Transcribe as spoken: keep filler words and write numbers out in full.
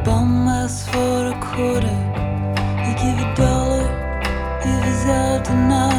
bum asks for a quarter. You give a dollar if he's out tonight.